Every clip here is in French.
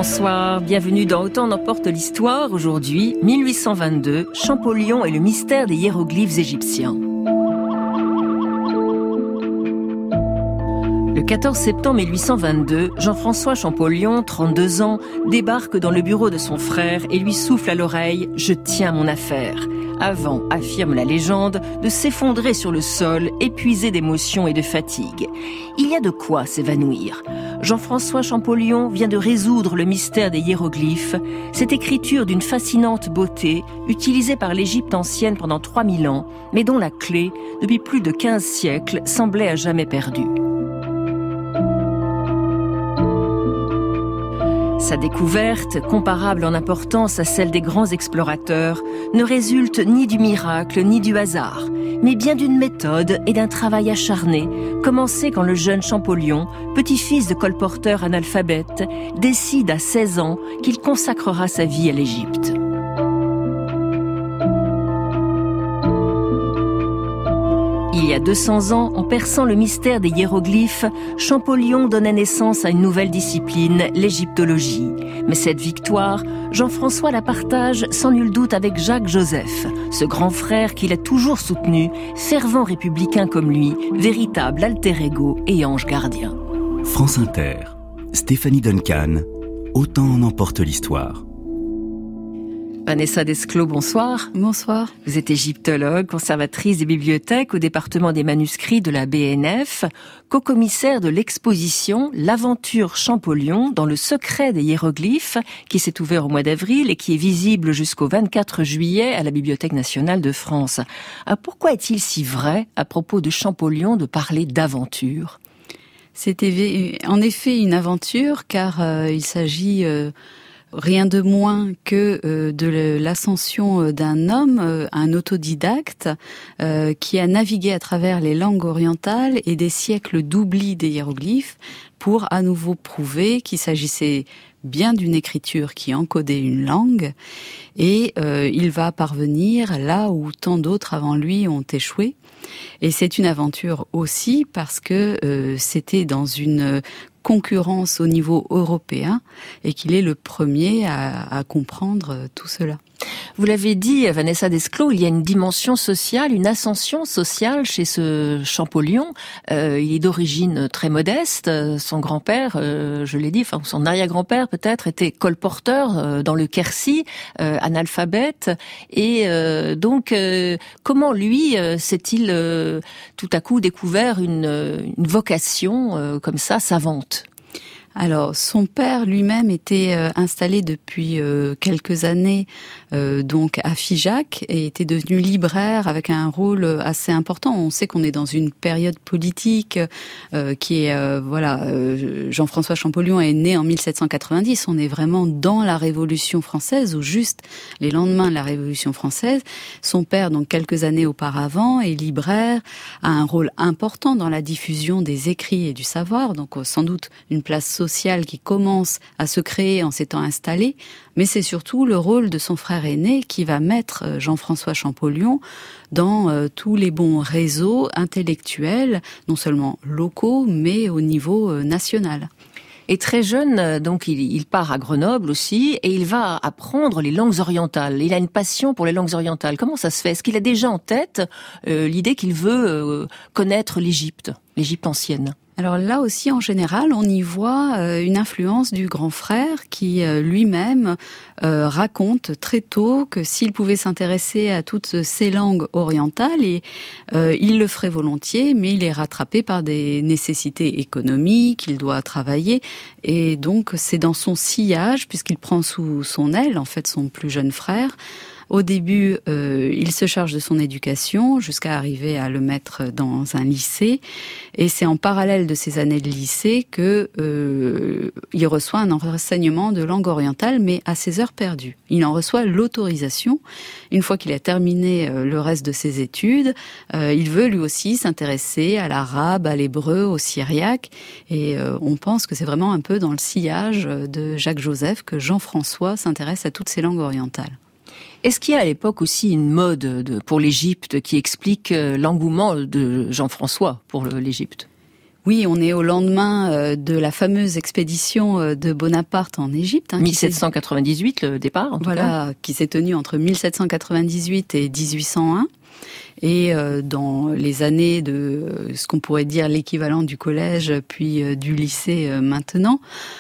bonsoir, bienvenue dans Autant n'emporte l'histoire. Aujourd'hui, 1822, Champollion et le mystère des hiéroglyphes égyptiens. Le 14 septembre 1822, Jean-François Champollion, 32 ans, débarque dans le bureau de son frère et lui souffle à l'oreille « Je tiens mon affaire ». Avant, affirme la légende, de s'effondrer sur le sol, épuisé d'émotion et de fatigue. Il y a de quoi s'évanouir. Jean-François Champollion vient de résoudre le mystère des hiéroglyphes, cette écriture d'une fascinante beauté, utilisée par l'Égypte ancienne pendant 3000 ans, mais dont la clé, depuis plus de 15 siècles, semblait à jamais perdue. Sa découverte, comparable en importance à celle des grands explorateurs, ne résulte ni du miracle ni du hasard, mais bien d'une méthode et d'un travail acharné, commencé quand le jeune Champollion, petit-fils de colporteur analphabète, décide à 16 ans qu'il consacrera sa vie à l'Égypte. Il y a 200 ans, en perçant le mystère des hiéroglyphes, Champollion donnait naissance à une nouvelle discipline, l'égyptologie. Mais cette victoire, Jean-François la partage sans nul doute avec Jacques Joseph, ce grand frère qu'il a toujours soutenu, fervent républicain comme lui, véritable alter ego et ange gardien. France Inter, Stéphanie Duncan, Autant en emporte l'histoire. Vanessa Desclaux, bonsoir. Bonsoir. Vous êtes égyptologue, conservatrice des bibliothèques au département des manuscrits de la BNF, co-commissaire de l'exposition L'aventure Champollion dans le secret des hiéroglyphes, qui s'est ouvert au mois d'avril et qui est visible jusqu'au 24 juillet à la Bibliothèque nationale de France. Pourquoi est-il si vrai, à propos de Champollion, de parler d'aventure ? C'était en effet une aventure, car il s'agit rien de moins que de l'ascension d'un homme, un autodidacte, qui a navigué à travers les langues orientales et des siècles d'oubli des hiéroglyphes pour à nouveau prouver qu'il s'agissait bien d'une écriture qui encodait une langue, et il va parvenir là où tant d'autres avant lui ont échoué. Et c'est une aventure aussi parce que c'était dans une concurrence au niveau européen et qu'il est le premier à comprendre tout cela. Vous l'avez dit, Vanessa Desclaux, il y a une dimension sociale, une ascension sociale chez ce Champollion. Il est d'origine très modeste. Son grand-père, je l'ai dit, enfin son arrière-grand-père peut-être, était colporteur dans le Quercy, analphabète. Et donc, comment lui s'est-il tout à coup découvert une vocation comme ça, savante ? Alors, son père lui-même était installé depuis quelques années donc à Figeac et était devenu libraire avec un rôle assez important. On sait qu'on est dans une période politique qui est Jean-François Champollion est né en 1790. On est vraiment dans la Révolution française ou juste les lendemains de la Révolution française. Son père, donc quelques années auparavant, est libraire, a un rôle important dans la diffusion des écrits et du savoir. Donc sans doute une place sociale qui commence à se créer en s'étant installée, mais c'est surtout le rôle de son frère aîné qui va mettre Jean-François Champollion dans tous les bons réseaux intellectuels, non seulement locaux, mais au niveau national. Et très jeune, donc il part à Grenoble aussi, et il va apprendre les langues orientales. Il a une passion pour les langues orientales. Comment ça se fait ? Est-ce qu'il a déjà en tête l'idée qu'il veut connaître l'Égypte ancienne ? Alors là aussi, en général, on y voit une influence du grand frère qui lui-même raconte très tôt que s'il pouvait s'intéresser à toutes ces langues orientales, et il le ferait volontiers, mais il est rattrapé par des nécessités économiques, il doit travailler, et donc c'est dans son sillage, puisqu'il prend sous son aile, en fait, son plus jeune frère. Au début, il se charge de son éducation jusqu'à arriver à le mettre dans un lycée. Et c'est en parallèle de ces années de lycée que il reçoit un enseignement de langue orientale, mais à ses heures perdues. Il en reçoit l'autorisation. Une fois qu'il a terminé le reste de ses études, il veut lui aussi s'intéresser à l'arabe, à l'hébreu, au syriaque. Et on pense que c'est vraiment un peu dans le sillage de Jacques Joseph que Jean-François s'intéresse à toutes ces langues orientales. Est-ce qu'il y a à l'époque aussi une mode pour l'Égypte qui explique l'engouement de Jean-François pour l'Égypte ? Oui, on est au lendemain de la fameuse expédition de Bonaparte en Égypte. 1798, le départ, en tout cas. Qui s'est tenue entre 1798 et 1801. Et dans les années de ce qu'on pourrait dire l'équivalent du collège puis du lycée maintenant,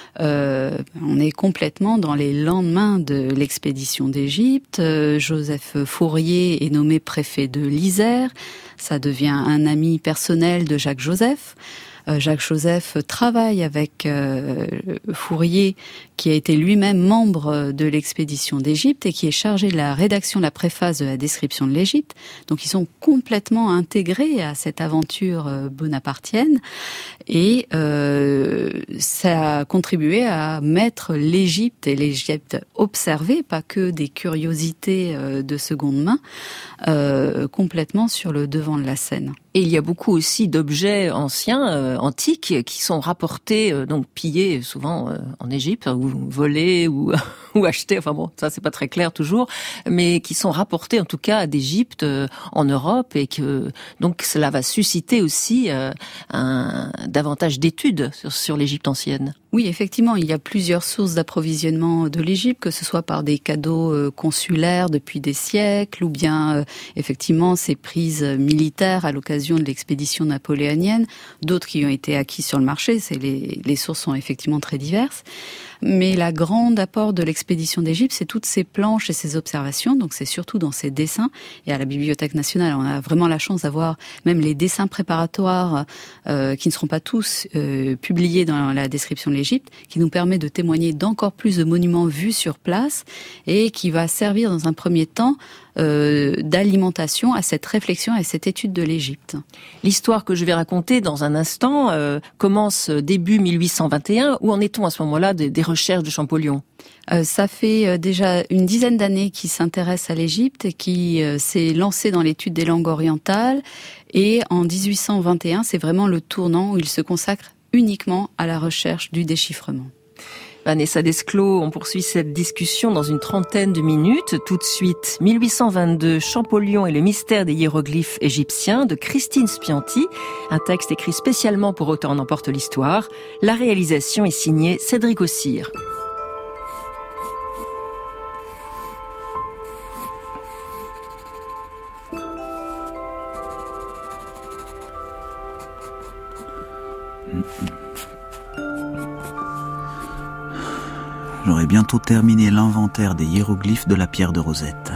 on est complètement dans les lendemains de l'expédition d'Égypte. Joseph Fourier est nommé préfet de l'Isère. Ça devient un ami personnel de Jacques Joseph. Jacques Joseph travaille avec Fourier, qui a été lui-même membre de l'expédition d'Égypte et qui est chargé de la rédaction de la préface de la description de l'Égypte. Donc ils sont complètement intégrés à cette aventure bonapartienne et ça a contribué à mettre l'Égypte et l'Égypte observée, pas que des curiosités de seconde main, complètement sur le devant de la scène. Et il y a beaucoup aussi d'objets anciens, antiques, qui sont rapportés, donc pillés souvent en Égypte, ou volés, ou achetés, enfin bon, ça c'est pas très clair toujours, mais qui sont rapportés en tout cas d'Égypte en Europe, et que donc cela va susciter aussi davantage d'études sur l'Égypte ancienne. Oui, effectivement, il y a plusieurs sources d'approvisionnement de l'Égypte, que ce soit par des cadeaux consulaires depuis des siècles, ou bien effectivement ces prises militaires à l'occasion de l'expédition napoléonienne, d'autres qui ont été acquis sur le marché. Les sources sont effectivement très diverses. Mais la grande apport de l'expédition d'Égypte, c'est toutes ces planches et ces observations, donc c'est surtout dans ces dessins. Et à la Bibliothèque nationale, on a vraiment la chance d'avoir même les dessins préparatoires qui ne seront pas tous publiés dans la description de l'Égypte, qui nous permet de témoigner d'encore plus de monuments vus sur place et qui va servir dans un premier temps d'alimentation à cette réflexion et à cette étude de l'Égypte. L'histoire que je vais raconter dans un instant commence début 1821. Où en est-on à ce moment-là des recherches de Champollion ? Ça fait déjà une dizaine d'années qu'il s'intéresse à l'Égypte et qui s'est lancé dans l'étude des langues orientales. Et en 1821, c'est vraiment le tournant où il se consacre uniquement à la recherche du déchiffrement. Vanessa Desclaux, on poursuit cette discussion dans une trentaine de minutes. Tout de suite, 1822, Champollion et le mystère des hiéroglyphes égyptiens de Christine Spianti, un texte écrit spécialement pour Autant en emporte l'histoire. La réalisation est signée Cédric Ossire. J'aurais bientôt terminé l'inventaire des hiéroglyphes de la pierre de Rosette.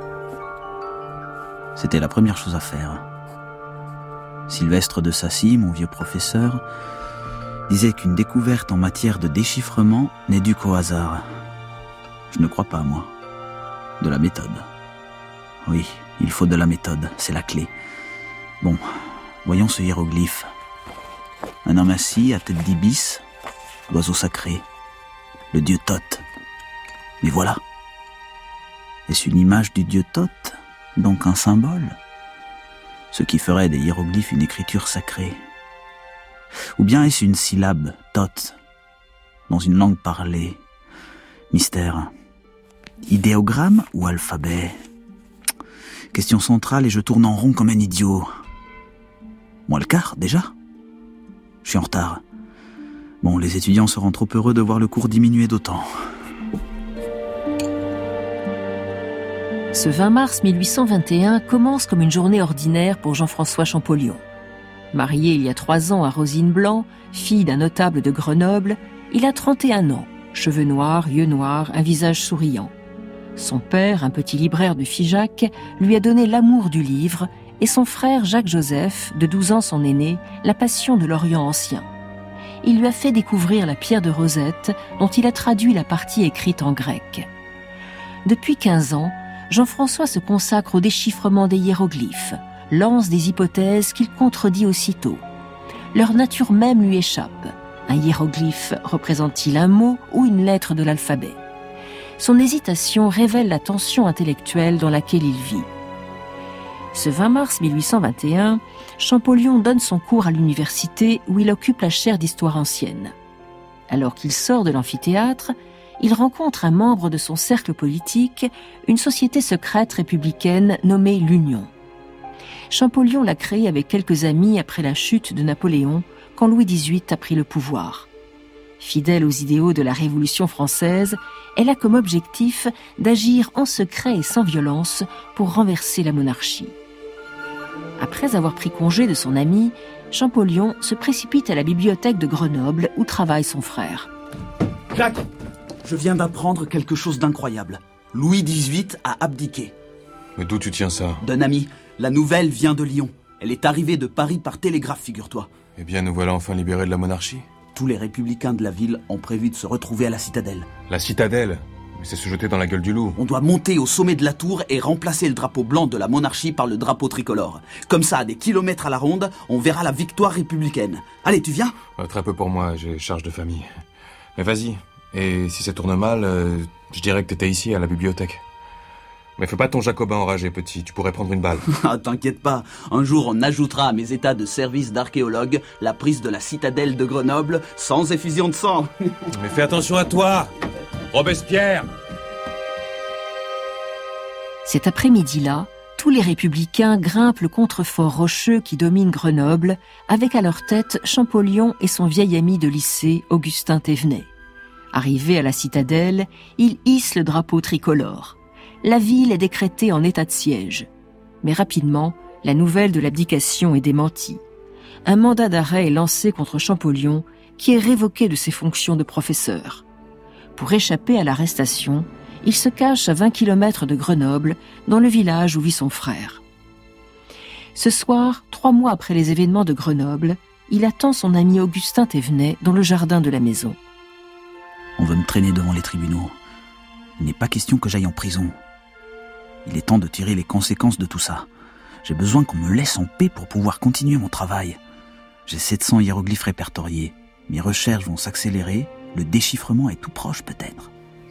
C'était la première chose à faire. Sylvestre de Sacy, mon vieux professeur, disait qu'une découverte en matière de déchiffrement n'est due qu'au hasard. Je ne crois pas, moi. De la méthode. Oui, il faut de la méthode, c'est la clé. Bon, voyons ce hiéroglyphe. Un homme assis à tête d'ibis, l'oiseau sacré. Le dieu Thoth. Mais voilà. Est-ce une image du dieu Thoth, donc un symbole ? Ce qui ferait des hiéroglyphes une écriture sacrée. Ou bien est-ce une syllabe, Thoth, dans une langue parlée ? Mystère. Idéogramme ou alphabet ? Question centrale et je tourne en rond comme un idiot. Moi le quart, déjà ? Je suis en retard. Bon, les étudiants seront trop heureux de voir le cours diminuer d'autant. Ce 20 mars 1821 commence comme une journée ordinaire pour Jean-François Champollion. Marié il y a 3 ans à Rosine Blanc, fille d'un notable de Grenoble, il a 31 ans, cheveux noirs, yeux noirs, un visage souriant. Son père, un petit libraire de Figeac, lui a donné l'amour du livre, et son frère Jacques-Joseph, de 12 ans son aîné, la passion de l'Orient ancien. Il lui a fait découvrir la pierre de Rosette, dont il a traduit la partie écrite en grec. Depuis 15 ans, Jean-François se consacre au déchiffrement des hiéroglyphes, lance des hypothèses qu'il contredit aussitôt. Leur nature même lui échappe. Un hiéroglyphe représente-t-il un mot ou une lettre de l'alphabet ? Son hésitation révèle la tension intellectuelle dans laquelle il vit. Ce 20 mars 1821, Champollion donne son cours à l'université où il occupe la chaire d'histoire ancienne. Alors qu'il sort de l'amphithéâtre, il rencontre un membre de son cercle politique, une société secrète républicaine nommée l'Union. Champollion l'a créée avec quelques amis après la chute de Napoléon quand Louis XVIII a pris le pouvoir. Fidèle aux idéaux de la Révolution française, elle a comme objectif d'agir en secret et sans violence pour renverser la monarchie. Après avoir pris congé de son ami, Champollion se précipite à la bibliothèque de Grenoble où travaille son frère. Jacques, je viens d'apprendre quelque chose d'incroyable. Louis XVIII a abdiqué. Mais d'où tu tiens ça? D'un ami. La nouvelle vient de Lyon. Elle est arrivée de Paris par télégraphe, figure-toi. Eh bien, nous voilà enfin libérés de la monarchie. Tous les républicains de la ville ont prévu de se retrouver à la citadelle. La citadelle? Mais c'est se jeter dans la gueule du loup. On doit monter au sommet de la tour et remplacer le drapeau blanc de la monarchie par le drapeau tricolore. Comme ça, à des kilomètres à la ronde, on verra la victoire républicaine. Allez, tu viens ? Très peu pour moi, j'ai charge de famille. Mais vas-y. Et si ça tourne mal, je dirais que t'étais ici, à la bibliothèque. Mais fais pas ton jacobin enragé, petit. Tu pourrais prendre une balle. Ah, t'inquiète pas. Un jour, on ajoutera à mes états de service d'archéologue la prise de la citadelle de Grenoble sans effusion de sang. Mais fais attention à toi, Robespierre! Cet après-midi-là, tous les républicains grimpent le contrefort rocheux qui domine Grenoble, avec à leur tête Champollion et son vieil ami de lycée, Augustin Thévenet. Arrivés à la citadelle, ils hissent le drapeau tricolore. La ville est décrétée en état de siège. Mais rapidement, la nouvelle de l'abdication est démentie. Un mandat d'arrêt est lancé contre Champollion, qui est révoqué de ses fonctions de professeur. Pour échapper à l'arrestation, il se cache à 20 km de Grenoble, dans le village où vit son frère. Ce soir, 3 mois après les événements de Grenoble, il attend son ami Augustin Thévenet dans le jardin de la maison. On veut me traîner devant les tribunaux. Il n'est pas question que j'aille en prison. Il est temps de tirer les conséquences de tout ça. J'ai besoin qu'on me laisse en paix pour pouvoir continuer mon travail. J'ai 700 hiéroglyphes répertoriés. Mes recherches vont s'accélérer. Le déchiffrement est tout proche, peut-être.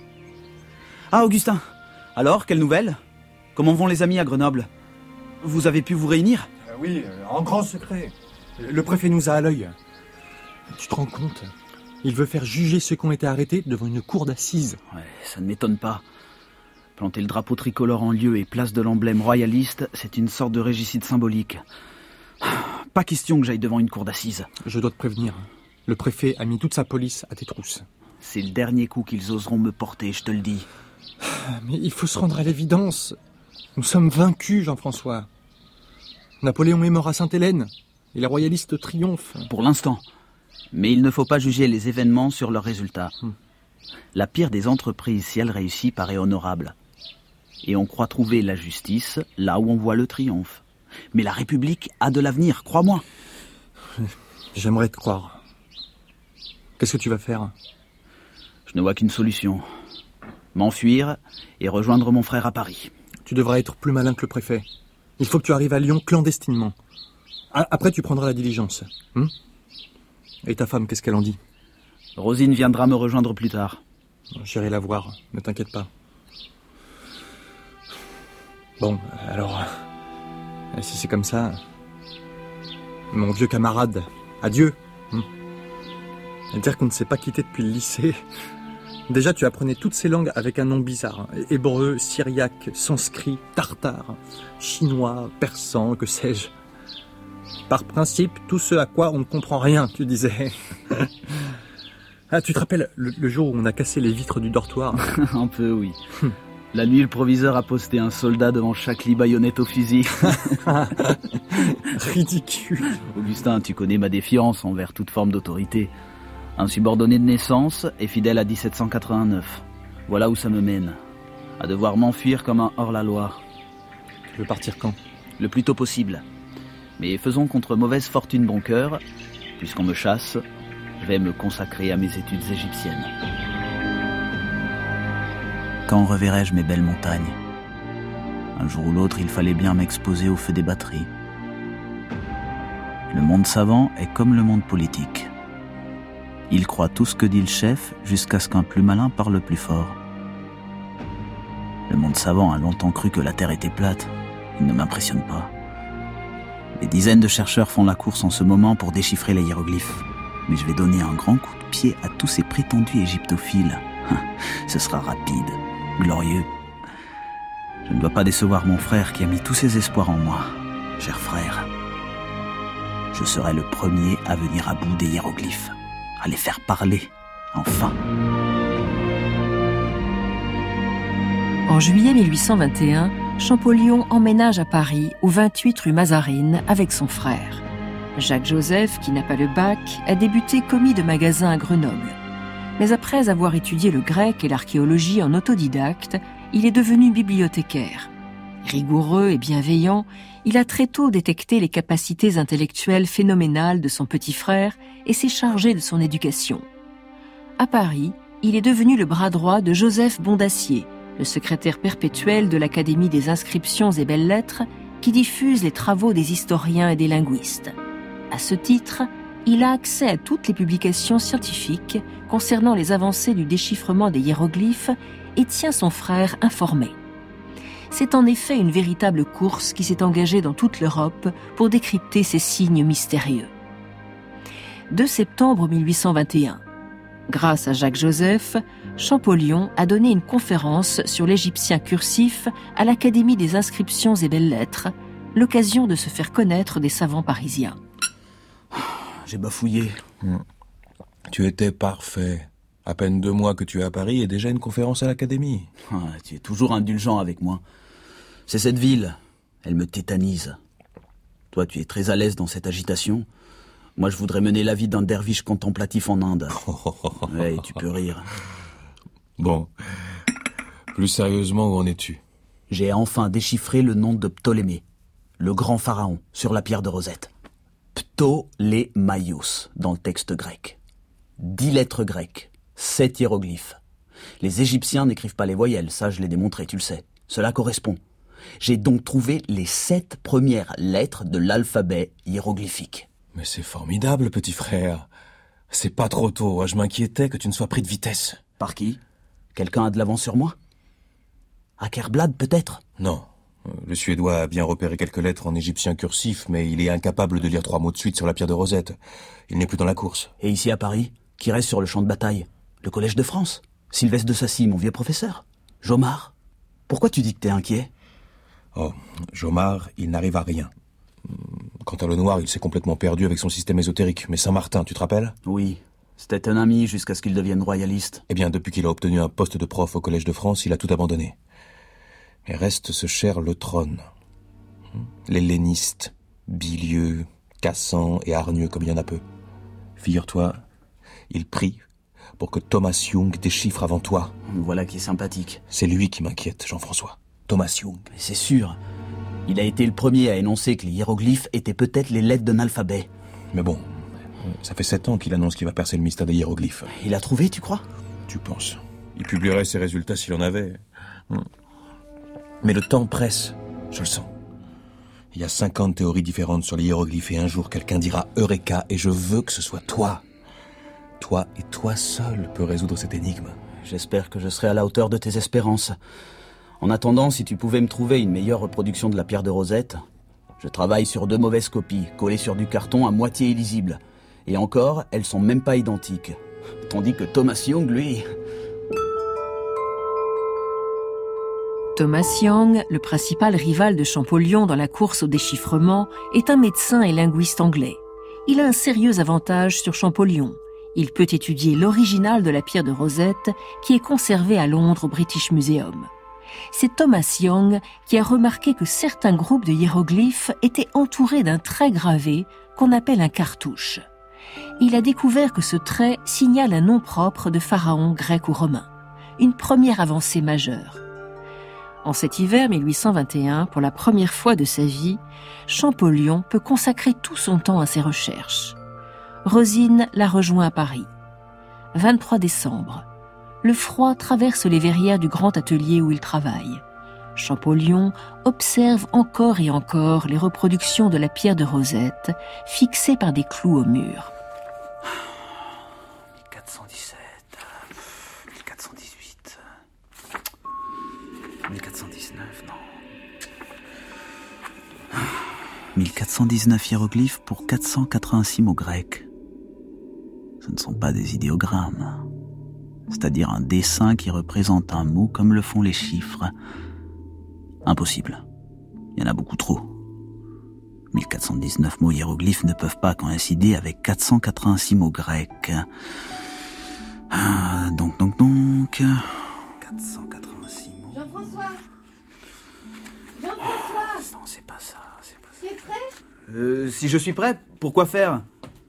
Ah, Augustin. Alors, quelle nouvelle ? Comment vont les amis à Grenoble ? Vous avez pu vous réunir ? Oui, en grand secret. Le préfet nous a à l'œil. Tu te rends compte ? Il veut faire juger ceux qui ont été arrêtés devant une cour d'assises. Ouais, ça ne m'étonne pas. Planter le drapeau tricolore en lieu et place de l'emblème royaliste, c'est une sorte de régicide symbolique. Pas question que j'aille devant une cour d'assises. Je dois te prévenir. Le préfet a mis toute sa police à tes trousses. C'est le dernier coup qu'ils oseront me porter, je te le dis. Mais il faut se rendre à l'évidence. Nous sommes vaincus, Jean-François. Napoléon est mort à Sainte-Hélène et les royalistes triomphent. Pour l'instant. Mais il ne faut pas juger les événements sur leurs résultats. La pire des entreprises, si elle réussit, paraît honorable. Et on croit trouver la justice là où on voit le triomphe. Mais la République a de l'avenir, crois-moi. J'aimerais te croire. Qu'est-ce que tu vas faire ? Je ne vois qu'une solution. M'enfuir et rejoindre mon frère à Paris. Tu devras être plus malin que le préfet. Il faut que tu arrives à Lyon clandestinement. Après, tu prendras la diligence. Et ta femme, qu'est-ce qu'elle en dit ? Rosine viendra me rejoindre plus tard. J'irai la voir, ne t'inquiète pas. Bon, alors... si c'est comme ça... Mon vieux camarade, adieu. Dire qu'on ne s'est pas quitté depuis le lycée... Déjà, tu apprenais toutes ces langues avec un nom bizarre. Hébreu, syriaque, sanskrit, tartare, chinois, persan, que sais-je. Par principe, tout ce à quoi on ne comprend rien, tu disais. Ah, tu te rappelles le jour où on a cassé les vitres du dortoir ? Un peu, oui. La nuit, le proviseur a posté un soldat devant chaque lit baïonnette au fusil. Ridicule. Augustin, tu connais ma défiance envers toute forme d'autorité. Un subordonné de naissance et fidèle à 1789. Voilà où ça me mène. À devoir m'enfuir comme un hors-la-loi. Tu veux partir quand ? Le plus tôt possible. Mais faisons contre mauvaise fortune bon cœur. Puisqu'on me chasse, je vais me consacrer à mes études égyptiennes. Quand reverrai-je mes belles montagnes ? Un jour ou l'autre, il fallait bien m'exposer au feu des batteries. Le monde savant est comme le monde politique. Il croit tout ce que dit le chef jusqu'à ce qu'un plus malin parle plus fort. Le monde savant a longtemps cru que la Terre était plate. Il ne m'impressionne pas. Des dizaines de chercheurs font la course en ce moment pour déchiffrer les hiéroglyphes. Mais je vais donner un grand coup de pied à tous ces prétendus égyptophiles. Ce sera rapide, glorieux. Je ne dois pas décevoir mon frère qui a mis tous ses espoirs en moi. Cher frère, je serai le premier à venir à bout des hiéroglyphes, à les faire parler, enfin. En juillet 1821, Champollion emménage à Paris, au 28 rue Mazarine, avec son frère. Jacques-Joseph, qui n'a pas le bac, a débuté commis de magasin à Grenoble. Mais après avoir étudié le grec et l'archéologie en autodidacte, il est devenu bibliothécaire. Rigoureux et bienveillant, il a très tôt détecté les capacités intellectuelles phénoménales de son petit frère et s'est chargé de son éducation. À Paris, il est devenu le bras droit de Joseph Bondacier, le secrétaire perpétuel de l'Académie des inscriptions et belles-lettres, qui diffuse les travaux des historiens et des linguistes. À ce titre, il a accès à toutes les publications scientifiques concernant les avancées du déchiffrement des hiéroglyphes et tient son frère informé. C'est en effet une véritable course qui s'est engagée dans toute l'Europe pour décrypter ces signes mystérieux. 2 septembre 1821. Grâce à Jacques-Joseph, Champollion a donné une conférence sur l'égyptien cursif à l'Académie des inscriptions et belles-lettres, l'occasion de se faire connaître des savants parisiens. J'ai bafouillé. Tu étais parfait. À peine 2 mois que tu es à Paris et déjà une conférence à l'Académie. Tu es toujours indulgent avec moi. C'est cette ville, elle me tétanise. Toi, tu es très à l'aise dans cette agitation. Moi, je voudrais mener la vie d'un derviche contemplatif en Inde. Ouais, tu peux rire. Bon, plus sérieusement, où en es-tu? J'ai enfin déchiffré le nom de Ptolémée, le grand pharaon, sur la pierre de Rosette. Ptolémaios, dans le texte grec. 10 lettres grecques, 7 hiéroglyphes. Les Égyptiens n'écrivent pas les voyelles, ça je l'ai démontré, tu le sais. Cela correspond. J'ai donc trouvé les 7 premières lettres de l'alphabet hiéroglyphique. Mais c'est formidable, petit frère. C'est pas trop tôt, je m'inquiétais que tu ne sois pris de vitesse. Par qui? Quelqu'un a de l'avance sur moi? Ackerblad, peut-être? Non. Le Suédois a bien repéré quelques lettres en égyptien cursif, mais il est incapable de lire 3 mots de suite sur la pierre de Rosette. Il n'est plus dans la course. Et ici à Paris, qui reste sur le champ de bataille? Le Collège de France? Sylvestre de Sacy, mon vieux professeur? Jomard? Pourquoi tu dis que t'es inquiet? Oh, Jomard, il n'arrive à rien. Quant à Lenoir, il s'est complètement perdu avec son système ésotérique. Mais Saint-Martin, tu te rappelles? Oui, c'était un ami jusqu'à ce qu'il devienne royaliste. Eh bien, depuis qu'il a obtenu un poste de prof au Collège de France, il a tout abandonné. Mais reste ce cher Le Trône. Les hellénistes, Bilieux, Cassan et Hargneux, comme il y en a peu. Figure-toi, il prie pour que Thomas Young déchiffre avant toi. Voilà qui est sympathique. C'est lui qui m'inquiète, Jean-François. Thomas Young. Mais c'est sûr. Il a été le premier à énoncer que les hiéroglyphes étaient peut-être les lettres d'un alphabet. Mais bon, ça fait 7 ans qu'il annonce qu'il va percer le mystère des hiéroglyphes. Il a trouvé, tu crois? Tu penses? Il publierait ses résultats s'il en avait. Mais le temps presse, je le sens. Il y a 50 théories différentes sur les hiéroglyphes et un jour quelqu'un dira « Eureka » et je veux que ce soit toi. Toi et toi seul peux résoudre cette énigme. J'espère que je serai à la hauteur de tes espérances. En attendant, si tu pouvais me trouver une meilleure reproduction de la pierre de Rosette, je travaille sur 2 mauvaises copies, collées sur du carton à moitié illisible. Et encore, elles sont même pas identiques. Tandis que Thomas Young, lui... Thomas Young, le principal rival de Champollion dans la course au déchiffrement, est un médecin et linguiste anglais. Il a un sérieux avantage sur Champollion. Il peut étudier l'original de la pierre de Rosette qui est conservé à Londres au British Museum. C'est Thomas Young qui a remarqué que certains groupes de hiéroglyphes étaient entourés d'un trait gravé qu'on appelle un cartouche. Il a découvert que ce trait signale un nom propre de pharaon grec ou romain. Une première avancée majeure. En cet hiver 1821, pour la première fois de sa vie, Champollion peut consacrer tout son temps à ses recherches. Rosine la rejoint à Paris. 23 décembre. Le froid traverse les verrières du grand atelier où il travaille. Champollion observe encore et encore les reproductions de la pierre de Rosette, fixées par des clous au mur. 1417, 1418, 1419, non. 1419 hiéroglyphes pour 486 mots grecs. Ce ne sont pas des idéogrammes. C'est-à-dire un dessin qui représente un mot comme le font les chiffres. Impossible. Il y en a beaucoup trop. 1419 mots hiéroglyphes ne peuvent pas coïncider avec 486 mots grecs. Donc. 486 mots. Jean-François, Non, c'est pas ça. tu es prêt? Si je suis prêt, pourquoi faire?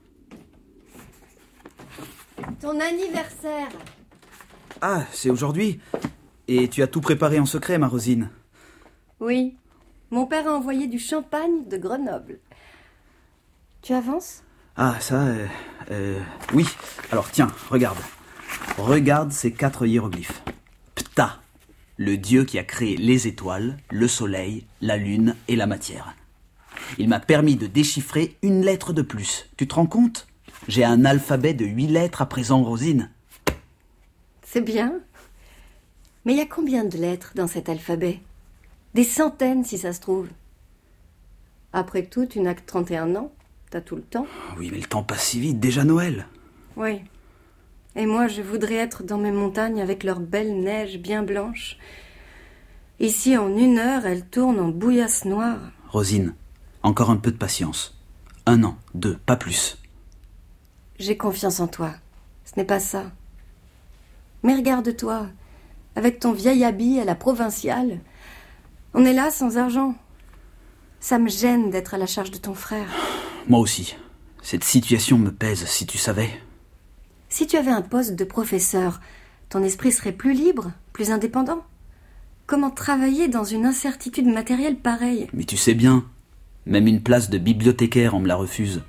Ton anniversaire. Ah, c'est aujourd'hui. Et tu as tout préparé en secret, ma Rosine. Oui, mon père a envoyé du champagne de Grenoble. Tu avances? Ah, ça, oui. Alors, tiens, regarde. Regarde ces 4 hiéroglyphes. Ptah, le dieu qui a créé les étoiles, le soleil, la lune et la matière. Il m'a permis de déchiffrer une lettre de plus. Tu te rends compte? J'ai un alphabet de 8 lettres à présent, Rosine. C'est bien. Mais il y a combien de lettres dans cet alphabet? Des centaines, si ça se trouve. Après tout, tu n'as que 31 ans. T'as tout le temps. Oui, mais le temps passe si vite, déjà Noël. Oui. Et moi, je voudrais être dans mes montagnes avec leur belle neige bien blanche. Ici, en 1 heure, elle tourne en bouillasse noire. Rosine, encore un peu de patience. 1 an, 2, pas plus. J'ai confiance en toi. Ce n'est pas ça. Mais regarde-toi, avec ton vieil habit à la provinciale. On est là sans argent. Ça me gêne d'être à la charge de ton frère. Moi aussi. Cette situation me pèse, si tu savais. Si tu avais un poste de professeur, ton esprit serait plus libre, plus indépendant. Comment travailler dans une incertitude matérielle pareille? Mais tu sais bien, même une place de bibliothécaire, on me la refuse.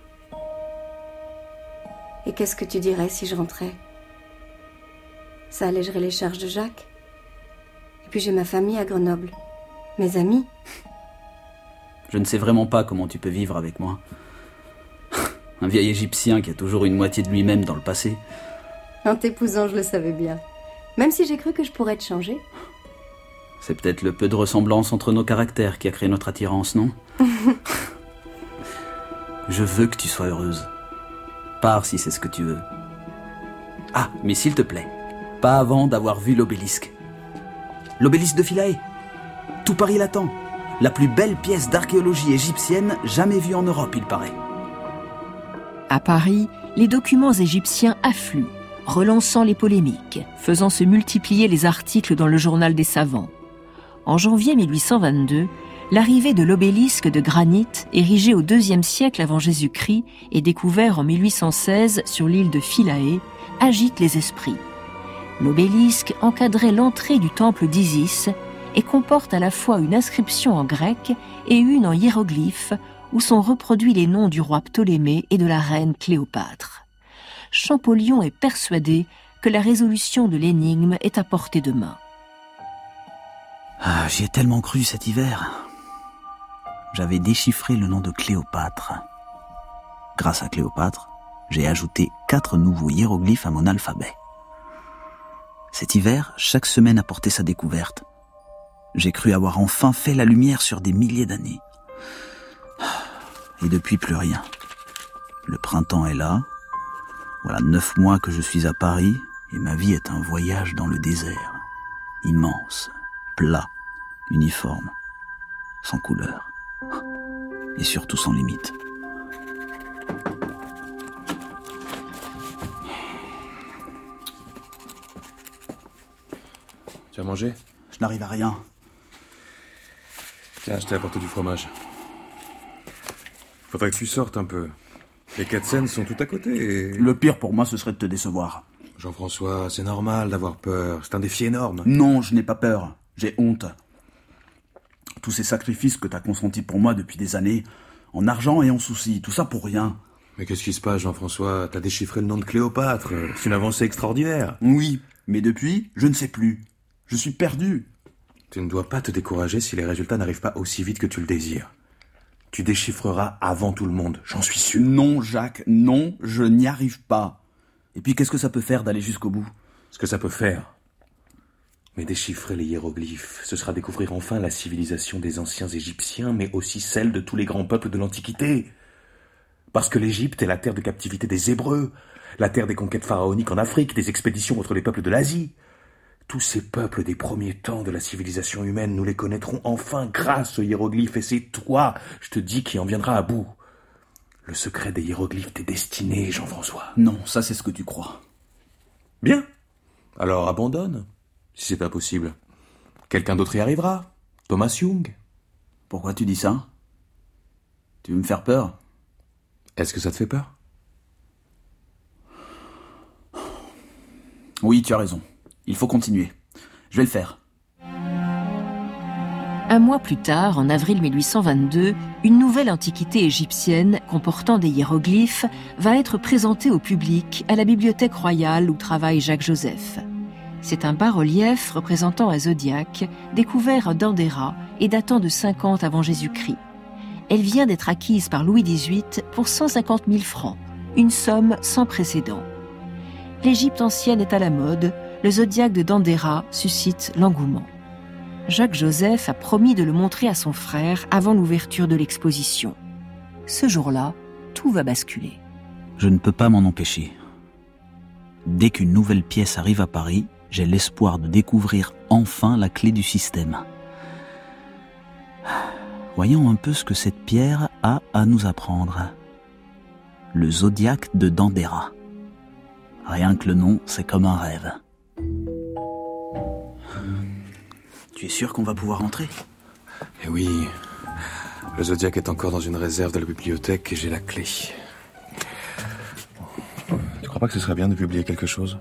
Et qu'est-ce que tu dirais si je rentrais? Ça allégerait les charges de Jacques. Et puis j'ai ma famille à Grenoble. Mes amis. Je ne sais vraiment pas comment tu peux vivre avec moi. Un vieil Égyptien qui a toujours une moitié de lui-même dans le passé. En t'épousant, je le savais bien. Même si j'ai cru que je pourrais te changer. C'est peut-être le peu de ressemblance entre nos caractères qui a créé notre attirance, non? Je veux que tu sois heureuse. Pars si c'est ce que tu veux. Ah, mais s'il te plaît, pas avant d'avoir vu l'obélisque. L'obélisque de Philae. Tout Paris l'attend. La plus belle pièce d'archéologie égyptienne jamais vue en Europe, il paraît. À Paris, les documents égyptiens affluent, relançant les polémiques, faisant se multiplier les articles dans le journal des savants. En janvier 1822, l'arrivée de l'obélisque de granit, érigé au IIe siècle avant Jésus-Christ et découvert en 1816 sur l'île de Philae, agite les esprits. L'obélisque encadrait l'entrée du temple d'Isis et comporte à la fois une inscription en grec et une en hiéroglyphes où sont reproduits les noms du roi Ptolémée et de la reine Cléopâtre. Champollion est persuadé que la résolution de l'énigme est à portée de main. Ah, j'y ai tellement cru cet hiver. J'avais déchiffré le nom de Cléopâtre. Grâce à Cléopâtre, j'ai ajouté 4 nouveaux hiéroglyphes à mon alphabet. Cet hiver, chaque semaine apportait sa découverte. J'ai cru avoir enfin fait la lumière sur des milliers d'années. Et depuis, plus rien. Le printemps est là. Voilà 9 mois que je suis à Paris et ma vie est un voyage dans le désert. Immense, plat, uniforme, sans couleur. Et surtout sans limite. Tu as mangé? Je n'arrive à rien. Tiens, je t'ai apporté du fromage. Faudrait que tu sortes un peu. Les 4 scènes sont tout à côté et... Le pire pour moi, ce serait de te décevoir. Jean-François, c'est normal d'avoir peur. C'est un défi énorme. Non, je n'ai pas peur. J'ai honte. Tous ces sacrifices que t'as consentis pour moi depuis des années, en argent et en soucis, tout ça pour rien. Mais qu'est-ce qui se passe, Jean-François? T'as déchiffré le nom de Cléopâtre. C'est une avancée extraordinaire. Oui, mais depuis, je ne sais plus. Je suis perdu. Tu ne dois pas te décourager si les résultats n'arrivent pas aussi vite que tu le désires. Tu déchiffreras avant tout le monde, j'en suis sûr. Non, Jacques, non, je n'y arrive pas. Et puis, qu'est-ce que ça peut faire d'aller jusqu'au bout? Ce que ça peut faire. Mais déchiffrer les hiéroglyphes, ce sera découvrir enfin la civilisation des anciens Égyptiens, mais aussi celle de tous les grands peuples de l'Antiquité. Parce que l'Égypte est la terre de captivité des Hébreux, la terre des conquêtes pharaoniques en Afrique, des expéditions contre les peuples de l'Asie. Tous ces peuples des premiers temps de la civilisation humaine, nous les connaîtrons enfin grâce aux hiéroglyphes, et c'est toi, je te dis, qui en viendra à bout. Le secret des hiéroglyphes t'est destiné, Jean-François. Non, ça c'est ce que tu crois. Bien. Alors abandonne, si c'est impossible. Quelqu'un d'autre y arrivera. Thomas Young. Pourquoi tu dis ça? Tu veux me faire peur? Est-ce que ça te fait peur? Oui, tu as raison. Il faut continuer. Je vais le faire. Un mois plus tard, en avril 1822, une nouvelle antiquité égyptienne comportant des hiéroglyphes va être présentée au public à la Bibliothèque royale où travaille Jacques Joseph. C'est un bas-relief représentant un zodiaque découvert à Dendera et datant de 50 avant Jésus-Christ. Elle vient d'être acquise par Louis XVIII pour 150 000 francs, une somme sans précédent. L'Égypte ancienne est à la mode, le zodiaque de Dendera suscite l'engouement. Jacques Joseph a promis de le montrer à son frère avant l'ouverture de l'exposition. Ce jour-là, tout va basculer. Je ne peux pas m'en empêcher. Dès qu'une nouvelle pièce arrive à Paris, j'ai l'espoir de découvrir enfin la clé du système. Voyons un peu ce que cette pierre a à nous apprendre. Le zodiaque de Dendera. Rien que le nom, c'est comme un rêve. Tu es sûr qu'on va pouvoir entrer? Eh oui, le zodiaque est encore dans une réserve de la bibliothèque et j'ai la clé. Tu crois pas que ce serait bien de publier quelque chose?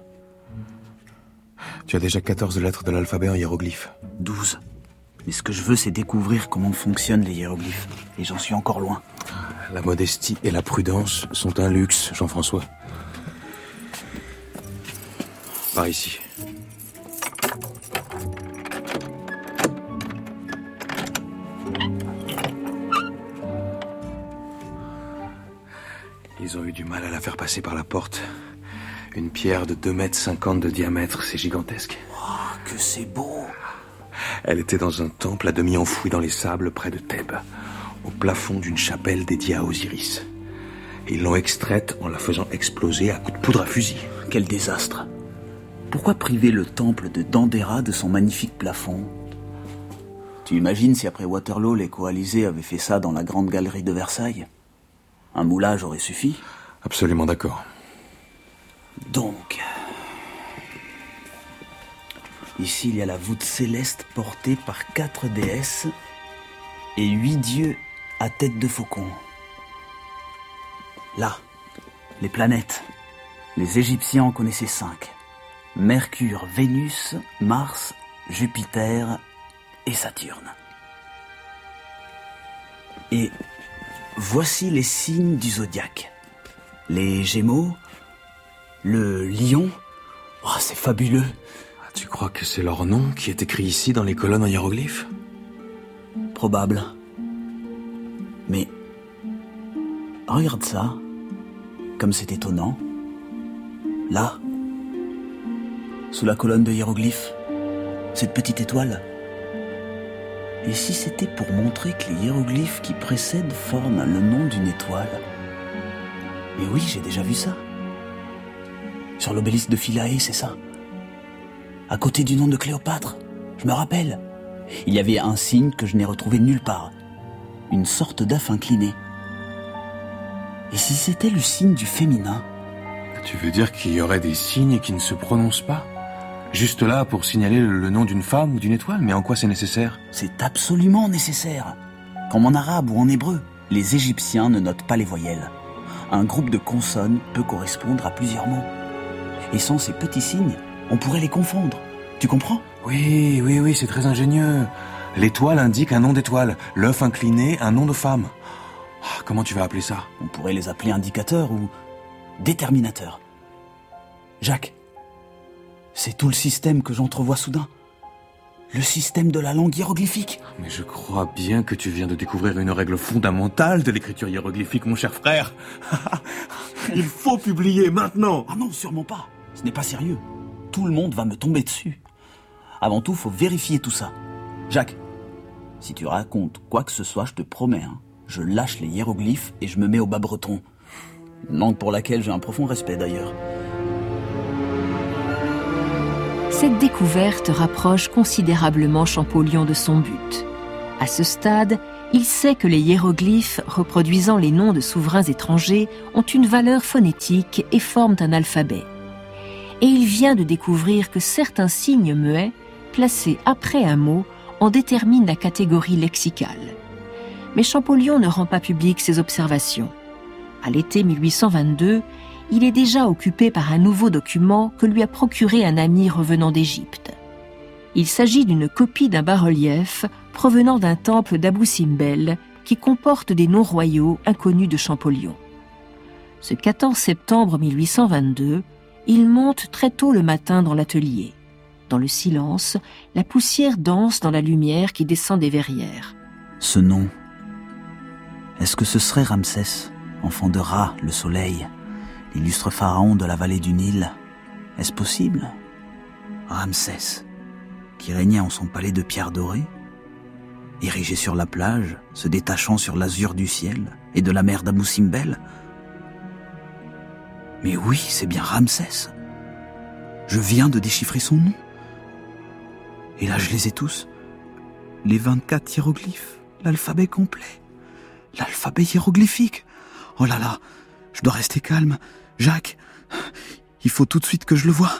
Tu as déjà 14 lettres de l'alphabet en hiéroglyphes. 12. Mais ce que je veux, c'est découvrir comment fonctionnent les hiéroglyphes. Et j'en suis encore loin. La modestie et la prudence sont un luxe, Jean-François. Par ici. Ils ont eu du mal à la faire passer par la porte. Une pierre de 2,50 m de diamètre, c'est gigantesque. Oh, que c'est beau! Elle était dans un temple à demi enfoui dans les sables près de Thèbes, au plafond d'une chapelle dédiée à Osiris. Ils l'ont extraite en la faisant exploser à coups de poudre à fusil. Quel désastre! Pourquoi priver le temple de Dendera de son magnifique plafond? Tu imagines si après Waterloo, les coalisés avaient fait ça dans la grande galerie de Versailles? Un moulage aurait suffi? Absolument d'accord. Donc, ici il y a la voûte céleste portée par 4 déesses et 8 dieux à tête de faucon. Là, les planètes. Les Égyptiens en connaissaient 5. Mercure, Vénus, Mars, Jupiter et Saturne. Et voici les signes du zodiaque. Les Gémeaux, le Lion. Oh, c'est fabuleux. Tu crois que c'est leur nom qui est écrit ici dans les colonnes en hiéroglyphes? Probable. Mais regarde ça. Comme c'est étonnant. Là, sous la colonne de hiéroglyphes, cette petite étoile. Et si c'était pour montrer que les hiéroglyphes qui précèdent forment le nom d'une étoile? Mais oui, j'ai déjà vu ça. Sur l'obélisque de Philae, c'est ça. À côté du nom de Cléopâtre, je me rappelle. Il y avait un signe que je n'ai retrouvé nulle part. Une sorte d'œuf incliné. Et si c'était le signe du féminin? Tu veux dire qu'il y aurait des signes qui ne se prononcent pas? Juste là pour signaler le nom d'une femme ou d'une étoile? Mais en quoi c'est nécessaire? C'est absolument nécessaire. Comme en arabe ou en hébreu, les Égyptiens ne notent pas les voyelles. Un groupe de consonnes peut correspondre à plusieurs mots. Et sans ces petits signes, on pourrait les confondre. Tu comprends? Oui, c'est très ingénieux. L'étoile indique un nom d'étoile, l'œuf incliné, un nom de femme. Comment tu vas appeler ça? On pourrait les appeler indicateurs ou déterminateurs. Jacques, c'est tout le système que j'entrevois soudain. Le système de la langue hiéroglyphique. Mais je crois bien que tu viens de découvrir une règle fondamentale de l'écriture hiéroglyphique, mon cher frère. Il faut publier maintenant. Ah non, sûrement pas. Ce n'est pas sérieux. Tout le monde va me tomber dessus. Avant tout, faut vérifier tout ça. Jacques, si tu racontes quoi que ce soit, je te promets, je lâche les hiéroglyphes et je me mets au bas breton. Une langue pour laquelle j'ai un profond respect d'ailleurs. Cette découverte rapproche considérablement Champollion de son but. À ce stade, il sait que les hiéroglyphes reproduisant les noms de souverains étrangers ont une valeur phonétique et forment un alphabet. Et il vient de découvrir que certains signes muets, placés après un mot, en déterminent la catégorie lexicale. Mais Champollion ne rend pas publiques ses observations. À l'été 1822, il est déjà occupé par un nouveau document que lui a procuré un ami revenant d'Égypte. Il s'agit d'une copie d'un bas-relief provenant d'un temple d'Abou Simbel qui comporte des noms royaux inconnus de Champollion. Ce 14 septembre 1822, il monte très tôt le matin dans l'atelier. Dans le silence, la poussière danse dans la lumière qui descend des verrières. Ce nom, est-ce que ce serait Ramsès, enfant de Ra, le soleil, l'illustre pharaon de la vallée du Nil? Est-ce possible? Ramsès, qui régnait en son palais de pierre dorée, érigé sur la plage, se détachant sur l'azur du ciel et de la mer d'Abou Simbel. Mais oui, c'est bien Ramsès. Je viens de déchiffrer son nom. Et là, je les ai tous. Les 24 hiéroglyphes, l'alphabet complet. L'alphabet hiéroglyphique. Oh là là, je dois rester calme. Jacques, il faut tout de suite que je le voie.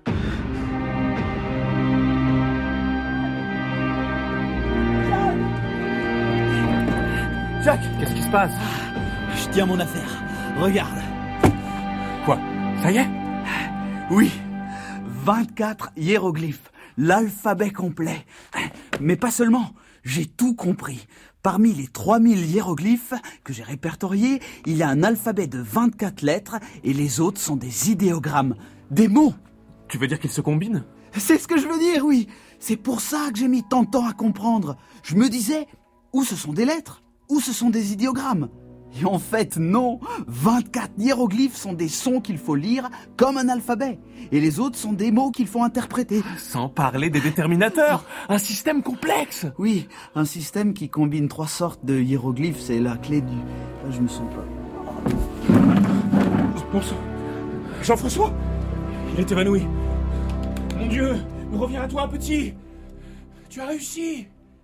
Jacques, qu'est-ce qui se passe? Je tiens mon affaire. Regarde. Quoi? Ça y est? Oui, 24 hiéroglyphes, l'alphabet complet. Mais pas seulement, j'ai tout compris. Parmi les 3000 hiéroglyphes que j'ai répertoriés, il y a un alphabet de 24 lettres et les autres sont des idéogrammes, des mots. Tu veux dire qu'ils se combinent? C'est ce que je veux dire, oui. C'est pour ça que j'ai mis tant de temps à comprendre. Je me disais, ou ce sont des lettres, ou ce sont des idéogrammes. Et en fait, non. 24 hiéroglyphes sont des sons qu'il faut lire comme un alphabet. Et les autres sont des mots qu'il faut interpréter. Sans parler des déterminateurs. Un système complexe. Oui, un système qui combine 3 sortes de hiéroglyphes. C'est la clé du... Je me sens pas... Bon sang. Jean-François, il est évanoui. Mon Dieu, reviens à toi, petit. Tu as réussi.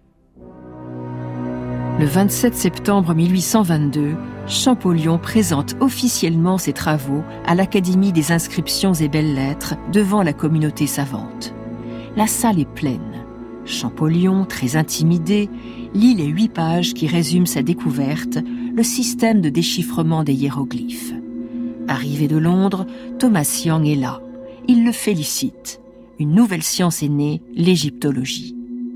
Le 27 septembre 1822, Champollion présente officiellement ses travaux à l'Académie des inscriptions et belles-lettres devant la communauté savante. La salle est pleine. Champollion, très intimidé, lit les 8 pages qui résument sa découverte, le système de déchiffrement des hiéroglyphes. Arrivé de Londres, Thomas Young est là. Il le félicite. Une nouvelle science est née, l'égyptologie.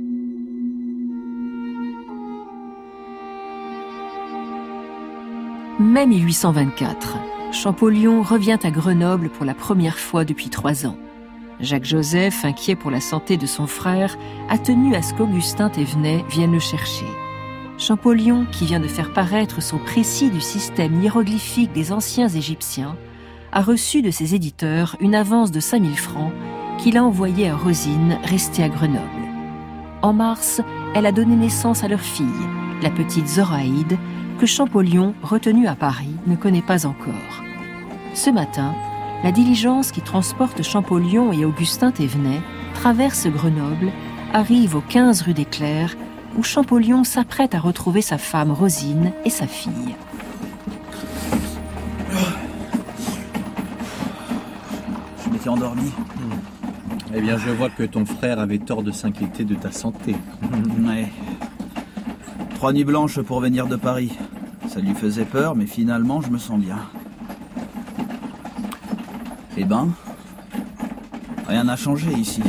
Mai 1824, Champollion revient à Grenoble pour la première fois depuis 3 ans. Jacques-Joseph, inquiet pour la santé de son frère, a tenu à ce qu'Augustin Thévenet vienne le chercher. Champollion, qui vient de faire paraître son précis du système hiéroglyphique des anciens Égyptiens, a reçu de ses éditeurs une avance de 5000 francs qu'il a envoyée à Rosine, restée à Grenoble. En mars, elle a donné naissance à leur fille, la petite Zoraïde, que Champollion, retenu à Paris, ne connaît pas encore. Ce matin, la diligence qui transporte Champollion et Augustin Thévenet traverse Grenoble, arrive au 15 rue des Clercs, où Champollion s'apprête à retrouver sa femme Rosine et sa fille. Je m'étais endormi. Eh bien, je vois que ton frère avait tort de s'inquiéter de ta santé. Ouais. 3 nuits blanches pour venir de Paris. Ça lui faisait peur, mais finalement, je me sens bien. Eh ben, rien n'a changé ici.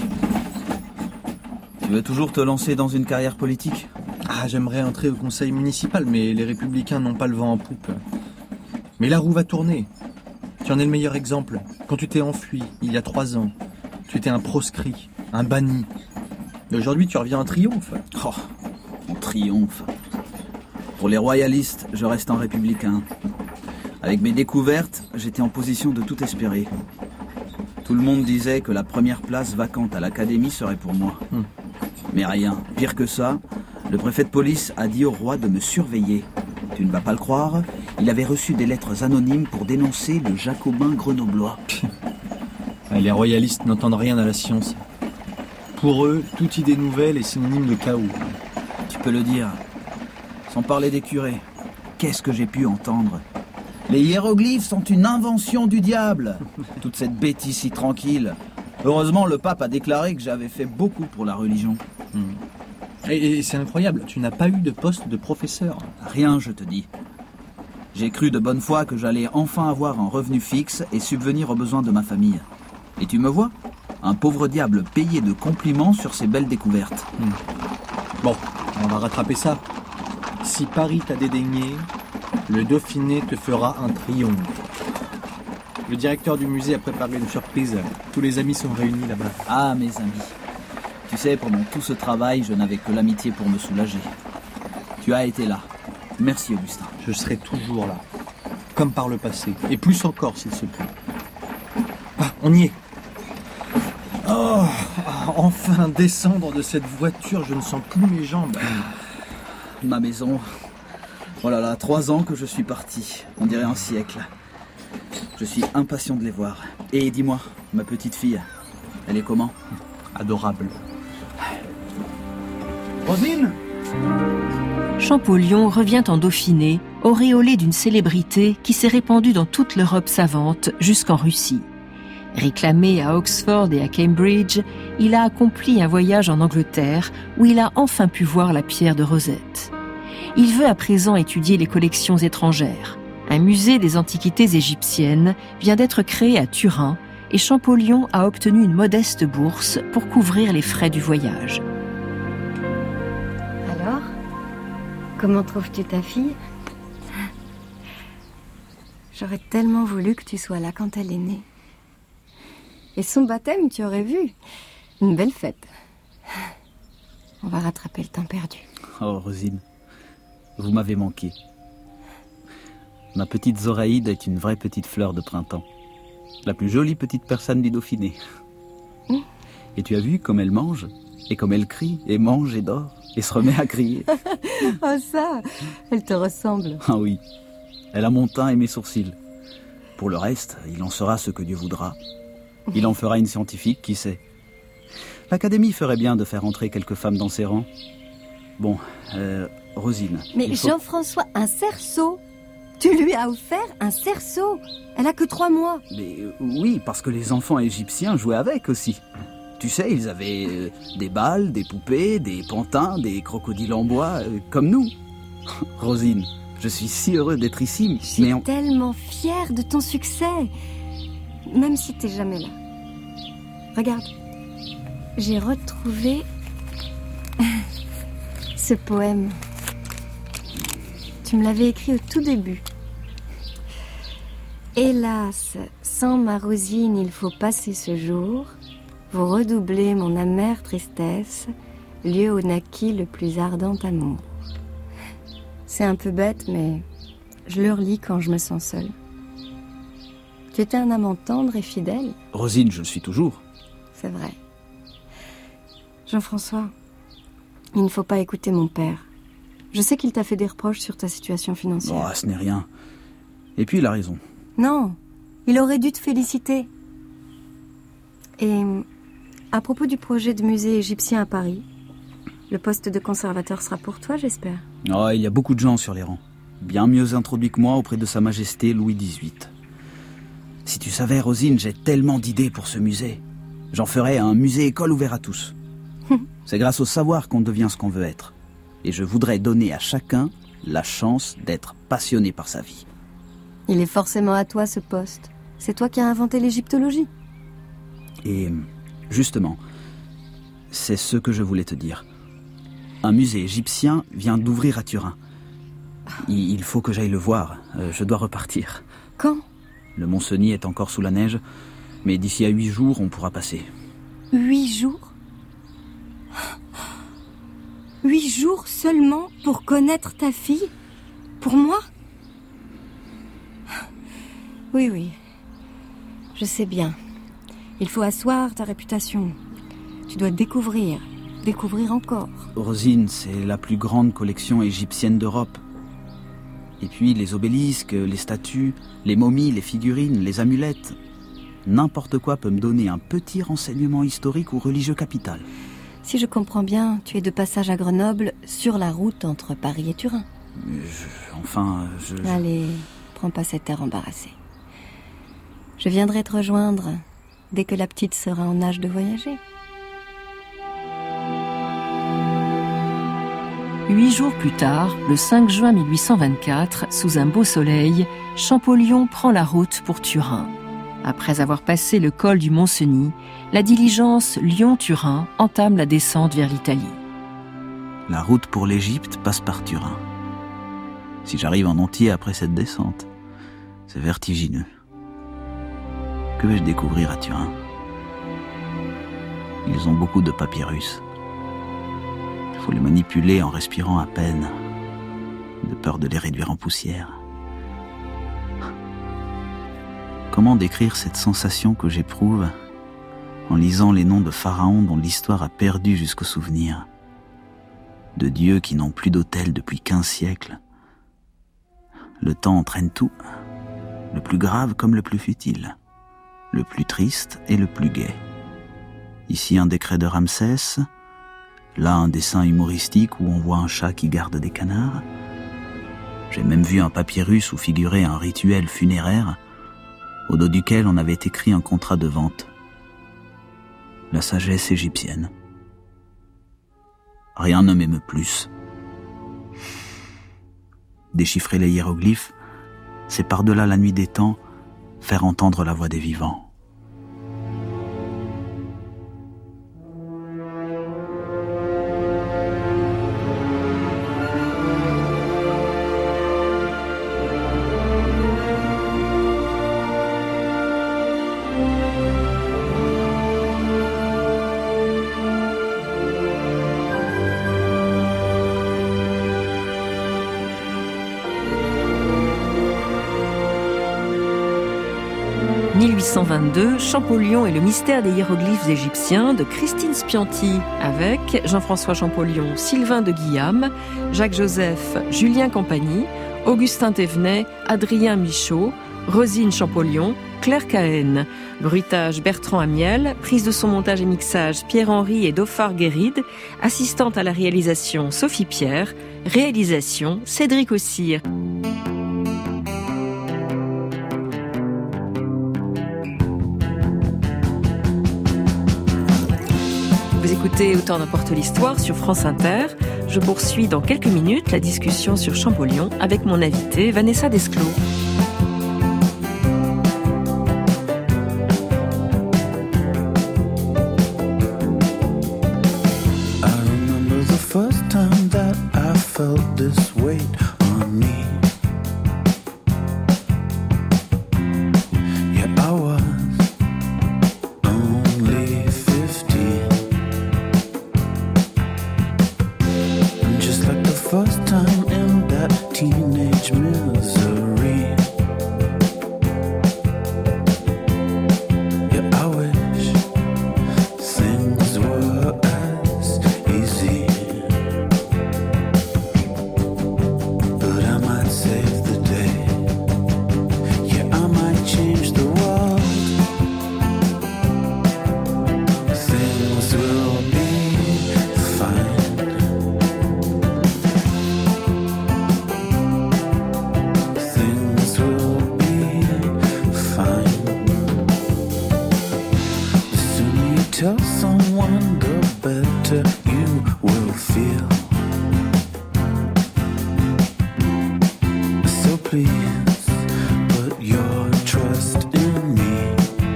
Tu veux toujours te lancer dans une carrière politique? Ah, j'aimerais entrer au conseil municipal, mais les républicains n'ont pas le vent en poupe. Mais la roue va tourner. Tu en es le meilleur exemple. Quand tu t'es enfui, il y a 3 ans, tu étais un proscrit, un banni. Et aujourd'hui, tu reviens en triomphe. Oh, en triomphe. Pour les royalistes, je reste un républicain. Avec mes découvertes, j'étais en position de tout espérer. Tout le monde disait que la première place vacante à l'académie serait pour moi. Mais rien, pire que ça, le préfet de police a dit au roi de me surveiller. Tu ne vas pas le croire, il avait reçu des lettres anonymes pour dénoncer le jacobin grenoblois. Les royalistes n'entendent rien à la science. Pour eux, toute idée nouvelle est synonyme de chaos. Tu peux le dire. Sans parler des curés. Qu'est-ce que j'ai pu entendre? Les hiéroglyphes sont une invention du diable. Toute cette bêtise si tranquille. Heureusement, le pape a déclaré que j'avais fait beaucoup pour la religion. Et c'est incroyable, tu n'as pas eu de poste de professeur. Rien, je te dis. J'ai cru de bonne foi que j'allais enfin avoir un revenu fixe et subvenir aux besoins de ma famille. Et tu me vois? Un pauvre diable payé de compliments sur ses belles découvertes. Bon, on va rattraper ça. Si Paris t'a dédaigné, le Dauphiné te fera un triomphe. Le directeur du musée a préparé une surprise. Tous les amis sont réunis là-bas. Ah, mes amis. Tu sais, pendant tout ce travail, je n'avais que l'amitié pour me soulager. Tu as été là. Merci, Augustin. Je serai toujours là. Comme par le passé. Et plus encore, s'il se plaît. Ah, on y est. Oh, enfin descendre de cette voiture, je ne sens plus mes jambes. Ma maison. Oh là là, 3 ans que je suis parti. On dirait un siècle. Je suis impatient de les voir. Et dis-moi, ma petite fille, elle est comment? Adorable. Roselyne? Champollion revient en Dauphiné, auréolé d'une célébrité qui s'est répandue dans toute l'Europe savante jusqu'en Russie. Réclamé à Oxford et à Cambridge, il a accompli un voyage en Angleterre où il a enfin pu voir la pierre de Rosette. Il veut à présent étudier les collections étrangères. Un musée des antiquités égyptiennes vient d'être créé à Turin et Champollion a obtenu une modeste bourse pour couvrir les frais du voyage. Alors, comment trouves-tu ta fille? J'aurais tellement voulu que tu sois là quand elle est née. Et son baptême, tu aurais vu. Une belle fête. On va rattraper le temps perdu. Oh, Rosine, vous m'avez manqué. Ma petite Zoraïde est une vraie petite fleur de printemps. La plus jolie petite personne du Dauphiné. Et tu as vu comme elle mange, et comme elle crie, et mange, et dort, et se remet à crier. Oh ça, elle te ressemble. Ah oui, elle a mon teint et mes sourcils. Pour le reste, il en sera ce que Dieu voudra. Il en fera une scientifique, qui sait. L'Académie ferait bien de faire entrer quelques femmes dans ses rangs. Bon, Rosine... Mais Jean-François, un cerceau. Tu lui as offert un cerceau. Elle a que 3 mois. Mais oui, parce que les enfants égyptiens jouaient avec aussi. Tu sais, ils avaient des balles, des poupées, des pantins, des crocodiles en bois, comme nous. Rosine, je suis si heureux d'être ici. Je suis tellement fière de ton succès. Même si t'es jamais là. Regarde, j'ai retrouvé ce poème. Tu me l'avais écrit au tout début. Hélas, sans ma Rosine, il faut passer ce jour. Vous redoublez mon amère tristesse, lieu où naquit le plus ardent amour. C'est un peu bête, mais je le relis quand je me sens seule. Tu étais un amant tendre et fidèle. Rosine, je le suis toujours. C'est vrai. Jean-François, il ne faut pas écouter mon père. Je sais qu'il t'a fait des reproches sur ta situation financière. Oh, ce n'est rien. Et puis, il a raison. Non, il aurait dû te féliciter. Et à propos du projet de musée égyptien à Paris, le poste de conservateur sera pour toi, j'espère. Oh, il y a beaucoup de gens sur les rangs. Bien mieux introduits que moi auprès de Sa Majesté Louis XVIII. Si tu savais, Rosine, j'ai tellement d'idées pour ce musée. J'en ferais un musée-école ouvert à tous. C'est grâce au savoir qu'on devient ce qu'on veut être. Et je voudrais donner à chacun la chance d'être passionné par sa vie. Il est forcément à toi, ce poste. C'est toi qui as inventé l'égyptologie. Et justement, c'est ce que je voulais te dire. Un musée égyptien vient d'ouvrir à Turin. Il faut que j'aille le voir. Je dois repartir. Quand ? Le Mont-Cenis est encore sous la neige, mais d'ici à 8 jours, on pourra passer. 8 jours ? 8 jours seulement pour connaître ta fille ? Pour moi ? Oui. Je sais bien. Il faut asseoir ta réputation. Tu dois découvrir encore. Rosine, c'est la plus grande collection égyptienne d'Europe. Et puis les obélisques, les statues, les momies, les figurines, les amulettes. N'importe quoi peut me donner un petit renseignement historique ou religieux capital. Si je comprends bien, tu es de passage à Grenoble sur la route entre Paris et Turin. Allez, prends pas cet air embarrassé. Je viendrai te rejoindre dès que la petite sera en âge de voyager. 8 jours plus tard, le 5 juin 1824, sous un beau soleil, Champollion prend la route pour Turin. Après avoir passé le col du Mont-Cenis, la diligence Lyon-Turin entame la descente vers l'Italie. La route pour l'Égypte passe par Turin. Si j'arrive en entier après cette descente, c'est vertigineux. Que vais-je découvrir à Turin? Ils ont beaucoup de papyrus. Il faut les manipuler en respirant à peine, de peur de les réduire en poussière. Comment décrire cette sensation que j'éprouve en lisant les noms de pharaons dont l'histoire a perdu jusqu'au souvenir, de dieux qui n'ont plus d'autel depuis 15 siècles. Le temps entraîne tout, le plus grave comme le plus futile, le plus triste et le plus gai. Ici un décret de Ramsès, là un dessin humoristique où on voit un chat qui garde des canards. J'ai même vu un papyrus où figurait un rituel funéraire au dos duquel on avait écrit un contrat de vente. La sagesse égyptienne. Rien ne m'émeut plus. Déchiffrer les hiéroglyphes, c'est par-delà la nuit des temps faire entendre la voix des vivants. « 1822, Champollion et le mystère des hiéroglyphes égyptiens » de Christine Spianti, avec Jean-François Champollion, Sylvain de Guillaume, Jacques Joseph, Julien Campagny, Augustin Thévenet, Adrien Michaud, Rosine Champollion, Claire Cahen. Bruitage Bertrand Amiel, prise de son, montage et mixage Pierre-Henri et Dauphard Guéride, assistante à la réalisation Sophie Pierre, réalisation Cédric Ossire. Vous écoutez Autant n'importe l'histoire sur France Inter. Je poursuis dans quelques minutes la discussion sur Champollion avec mon invitée Vanessa Desclaux. Tell someone, the better you will feel. So please put your trust in me.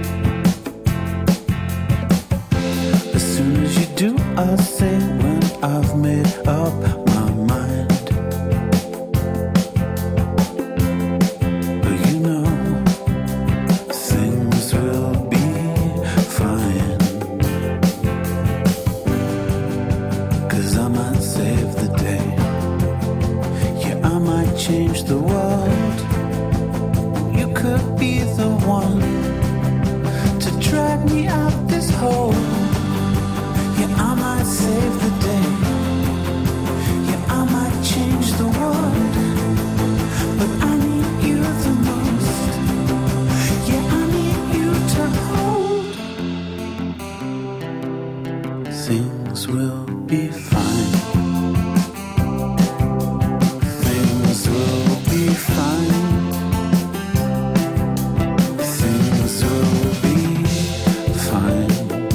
As soon as you do, I'll say when I've made up my mind. But you know, things will be fine. Change the world. You could be the one to drag me out this hole. Yeah, I might save the day. Yeah, I might change the world. But I need you the most. Yeah, I need you to hold. Things will be fine. Things will be fine. Things will be fine.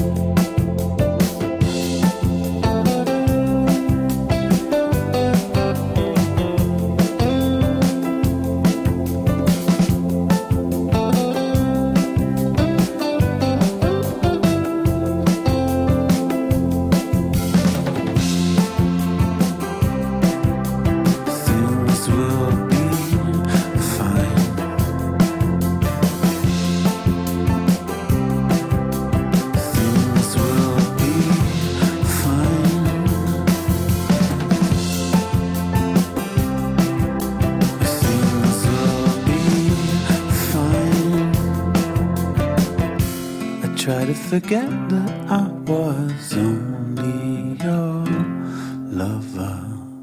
Try to forget that I was only your lover.